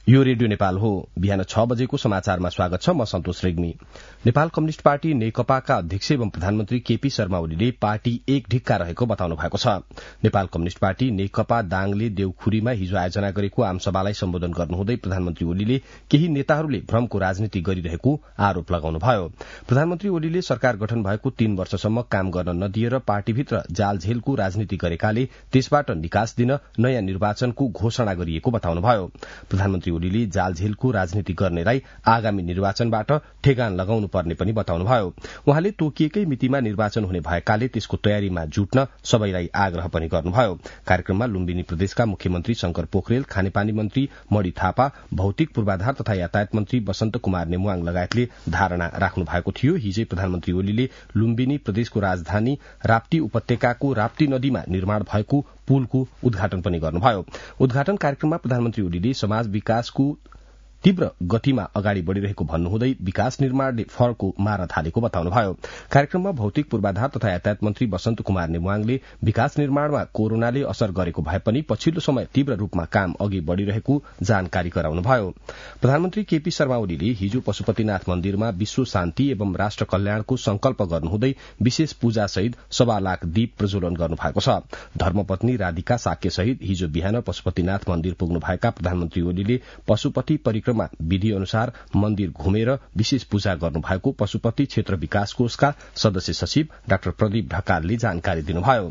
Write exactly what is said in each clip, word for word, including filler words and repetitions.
यो रेडियो नेपाल हो। बिहान छ बजेको समाचारमा स्वागत छ। म सन्तोष रेग्मी। नेपाल कम्युनिष्ट पार्टी नेकपाका अध्यक्ष एवं प्रधानमन्त्री केपी शर्मा ओलीले पार्टी एक ढिक्का रहेको बताउनु भएको छ। नेपाल कम्युनिष्ट पार्टी नेकपा दाङले देउखुरीमा हिजो आयोजना गरेको आमसभालाई सम्बोधन गर्नुहुँदै प्रधानमन्त्री ओलीले केही नेताहरूले भ्रमको राजनीति गरिरहेको आरोप लगाउनुभयो। प्रधानमन्त्री ओलीले सरकार गठन भएको तीन वर्षसम्म काम गर्न नदिएर पार्टीभित्र जालझेलको राजनीति गरेकाले त्यसबाट निकास दिन नयाँ निर्वाचनको घोषणा गरिएको बताउनुभयो। प्रधानमन्त्री ओलीले जालझेलको राजनीति गर्नेलाई आगामी निर्वाचनबाट ठेगान लगाउनु पर्ने पनि बताउनुभयो। उहाँले तोकिएकै मितिमा निर्वाचन हुने भएकाले त्यसको तयारीमा जुट्न सबैलाई आग्रह पनि गर्नुभयो। कार्यक्रममा लुम्बिनी प्रदेशका मुख्यमन्त्री शंकर पोखरेल, खानेपानी मन्त्री मणि थापा, भौतिक पूर्वाधार तथा यातायात मन्त्री बसन्त कुमार नेमुवाङ लगायतले धारणा राख्नु भएको थियो। हिजै प्रधानमन्त्री ओलीले लुम्बिनी प्रदेशको राजधानी राप्ती उपत्यकाको राप्ती नदीमा निर्माण भएको पुलको उद्घाटन पनि गर्नुभयो। उद्घाटन कार्यक्रममा प्रधानमन्त्री ओलीले समाज विकासको तीव्र गतिमा अगाडि बढ़िरहेको भन्नुहुँदै विकास निर्माणले फलको मार थालेको बताउनुभयो। कार्यक्रममा भौतिक पूर्वाधार तथा यातायात मन्त्री बसन्त कुमार नेमुवाङले विकास निर्माणमा कोरोनाले असर गरेको भए पनि पछिल्लो समय तीव्र रूपमा काम अघि बढ़िरहेको जानकारी गराउनुभयो। प्रधानमन्त्री केपी शर्मा ओलीले हिजो पशुपतिनाथ मन्दिरमा विश्व शान्ति एवं राष्ट्र कल्याणको संकल्प गर्नुहुँदै विशेष पूजा सहित सवा लाख दीप प्रज्वलन गर्नुभएको छ। धर्मपत्नी राधिका साक्य सहित हिजो बिहान पशुपतिनाथ मन्दिर पुग्नुभएका प्रधानमन्त्री ओलीले पशुपति परिक्रमा विधि अनुसार मन्दिर घुमेर विशेष पूजा गर्नुभएको पशुपति क्षेत्र विकास कोषका सदस्य सचिव डाक्टर प्रदीप ढकालले जानकारी दिनुभयो।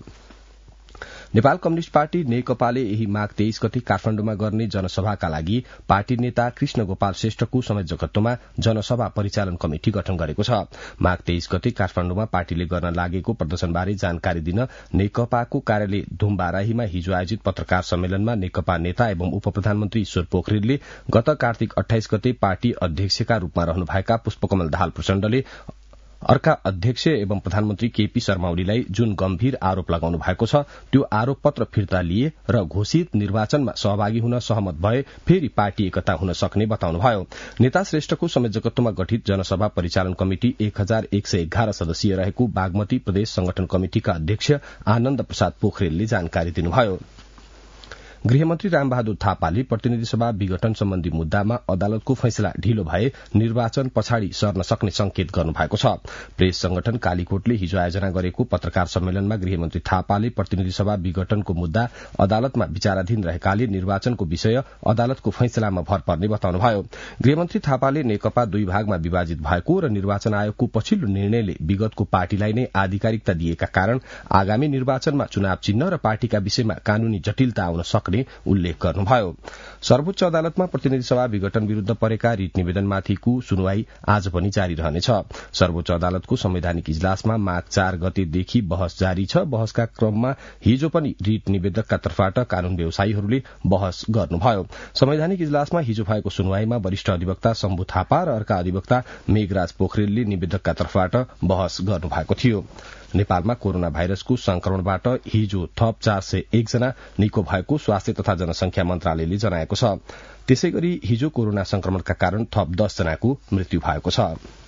नेपाल कम्युनिष्ट पार्टी नेकपाले यही माघ तेइस गते काठमाण्डुमा गर्ने जनसभाका लागि पार्टी नेता कृष्ण गोपाल श्रेष्ठको संयोजकत्वमा जनसभा परिचालन कमिटि गठन गरेको छ। माघ तेइस गते काठमाण्डुमा पार्टीले गर्न लागेको प्रदर्शनबारे जानकारी दिन नेकपाको कार्यालय धुमबाराहीमा हिजो आयोजित पत्रकार सम्मेलनमा नेकपा नेता एवं उप प्रधानमन्त्री ईश्वर पोखरेलले गत कार्तिक अठाइस गते पार्टी अध्यक्षका रूपमा रहनुभएका पुष्पकमल दाहाल प्रचण्डले अर्का अध्यक्ष एवं प्रधानमन्त्री केपी शर्मा ओलीलाई जुन गम्भीर आरोप लगाउनु भएको छ त्यो आरोप पत्र फिर्ता लिए र घोषित निर्वाचनमा सहभागी हुन सहमत भए फेरि पार्टी एकता हुन सक्ने बताउनुभयो। नेता श्रेष्ठको संयोजकत्वमा गठित जनसभा परिचालन कमिटि एक हजार एक सय एघार सदस्यीय रहेको बागमती प्रदेश संगठन कमिटिका अध्यक्ष आनन्द प्रसाद पोखरेलले जानकारी दिनुभयो। गृहमन्त्री रामबहादुर थापाले प्रतिनिधि सभा विघटन सम्बन्धी मुद्दामा अदालतको फैसला ढिलो भए निर्वाचन पछाडि सर्न सक्ने संकेत गर्नुभएको छ। प्रेस संगठन कालीकोटले हिजो आयोजना गरेको पत्रकार सम्मेलनमा गृहमन्त्री थापाले प्रतिनिधि सभा विघटनको मुद्दा अदालतमा विचाराधीन रहेकाले निर्वाचनको विषय अदालतको फैसलामा भर पर्ने बताउनुभयो। गृहमन्त्री थापाले नेकपा दुई भागमा विभाजित भएको र निर्वाचन आयोगको पछिल्लो निर्णयले विगतको पार्टीलाई नै आधिकारिकता दिएका कारण आगामी निर्वाचनमा चुनाव चिन्ह र पार्टीका विषयमा कानूनी जटिलता आउन सक्ने उल्लेख गर्नुभयो। सर्वोच्च अदालतमा प्रतिनिधि सभा विघटन विरूद्ध परेका रिट निवेदनमाथिको सुनवाई आज पनि जारी रहनेछ। सर्वोच्च अदालतको संवैधानिक इजलासमा माघ चार गतेदेखि बहस जारी छ। बहसका क्रममा हिजो पनि रिट निवेदकका तर्फबाट कानून व्यवसायीहरूले बहस गर्नुभयो। संवैधानिक इजलासमा हिजो भएको सुनवाईमा वरिष्ठ अधिवक्ता शम्भु थापा र अर्का अधिवक्ता मेघराज पोखरेलले निवेदकका तर्फबाट बहस गर्नुभएको थियो। नेपालमा कोरोना भाइरसको संक्रमणबाट हिजो थप चार सय एक जना निको भएको स्वास्थ्य तथा जनसंख्या मन्त्रालयले जनाएको छ। त्यसैगरी हिजो कोरोना संक्रमणका कारण थप दस जनाको मृत्यु भएको छ।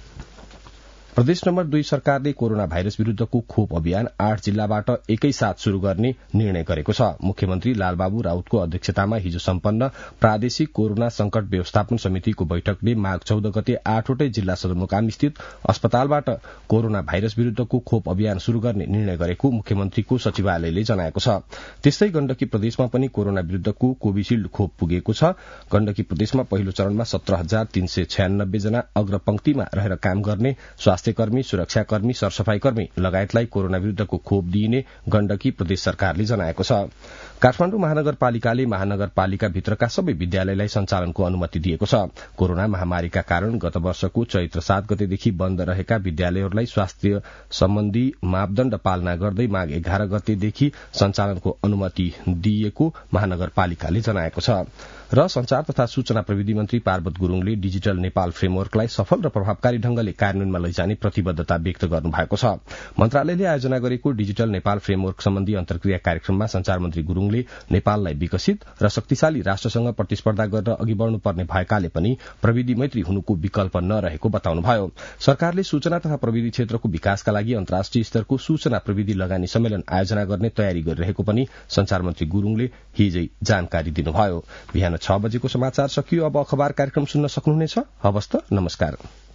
प्रदेश नम्बर दुई सरकारले कोरोना भाइरस विरूद्धको खोप अभियान आठ जिल्लाबाट एकैसाथ शुरू गर्ने निर्णय गरेको छ। मुख्यमन्त्री लालबाबु राउतको अध्यक्षतामा हिजो सम्पन्न प्रादेशिक कोरोना संकट व्यवस्थापन समितिको बैठकले माघ चौध गते आठवटै जिल्ला सदरमुकाम स्थित अस्पतालबाट कोरोना भाइरस विरूद्धको खोप अभियान शुरू गर्ने निर्णय गरेको मुख्यमन्त्रीको सचिवालयले जनाएको छ। त्यस्तै गण्डकी प्रदेशमा पनि कोरोना विरूद्धको कोविशील्ड खोप पुगेको छ। गण्डकी प्रदेशमा पहिलो चरणमा सत्र हजार तीन सय छयानब्बे जना अग्रपंक्तिमा रहेर काम गर्ने स्वास्थ्य कर्मी, सुरक्षाकर्मी, सरसफाईकर्मी लगायतलाई कोरोना विरूद्धको खोप दिइने गण्डकी प्रदेश सरकारले जनाएको छ। काठमाण्डु महानगरपालिकाले महानगरपालिका भित्रका सबै विद्यालयलाई सञ्चालनको अनुमति दिएको छ। कोरोना महामारीका कारण गत वर्षको चैत्र सात गतेदेखि बन्द रहेका विद्यालयहरूलाई स्वास्थ्य सम्बन्धी मापदण्ड पालना गर्दै माघ एघार गतेदेखि सञ्चालनको अनुमति दिएको महानगरपालिकाले जनाएको छ। र संचार तथा सूचना प्रविधि मन्त्री पार्वत गुरूङले डिजिटल नेपाल फ्रेमवर्कलाई सफल र प्रभावकारी ढंगले कार्यान्वयनमा लैजाने प्रतिबद्धता व्यक्त गर्नुभएको छ। मन्त्रालयले आयोजना गरेको डिजिटल नेपाल फ्रेमवर्क सम्बन्धी अन्तर्क्रिया कार्यक्रममा संचार मन्त्री गुरूङ गुरूङले नेपाललाई विकसित र शक्तिशाली राष्ट्रसँग प्रतिस्पर्धा गर्न अघि बढ़नुपर्ने भएकाले पनि प्रविधि मैत्री हुनुको विकल्प नरहेको बताउनुभयो। सरकारले सूचना तथा प्रविधि क्षेत्रको विकासका लागि अन्तर्राष्ट्रिय स्तरको सूचना प्रविधि लगानी सम्मेलन आयोजना गर्ने तयारी गरिरहेको पनि संचार मन्त्री गुरूङले हिजै जानकारी दिनुभयो। बिहान छ बजेको समाचार सकियो। अब अखबार कार्यक्रम सुन्न सक्नुहुनेछ। हवस् त, नमस्कार।